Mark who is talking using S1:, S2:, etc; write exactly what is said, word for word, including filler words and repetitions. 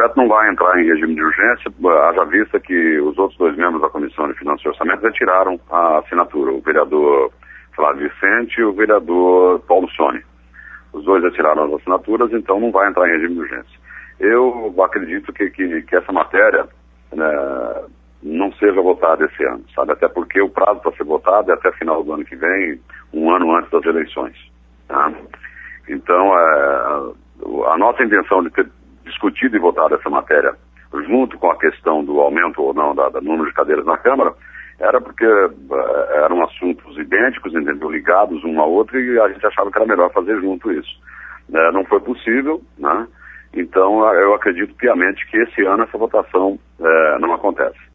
S1: projeto não vai entrar em regime de urgência, haja vista que os outros dois membros da Comissão de Finanças e Orçamento retiraram a assinatura, o vereador Flávio Vicente e o vereador Paulo Sone. Os dois retiraram as assinaturas, então não vai entrar em regime de urgência. Eu acredito que, que, que essa matéria, né, não seja votada esse ano, sabe? Até porque o prazo para ser votado é até final do ano que vem, um ano antes das eleições. Tá? Então, é, a nossa intenção de ter discutido e votado essa matéria junto com a questão do aumento ou não da, da número de cadeiras na Câmara, era porque é, eram assuntos idênticos, entendeu? Ligados um ao outro, e a gente achava que era melhor fazer junto isso. É, não foi possível, né? Então eu acredito piamente que esse ano essa votação é, não acontece.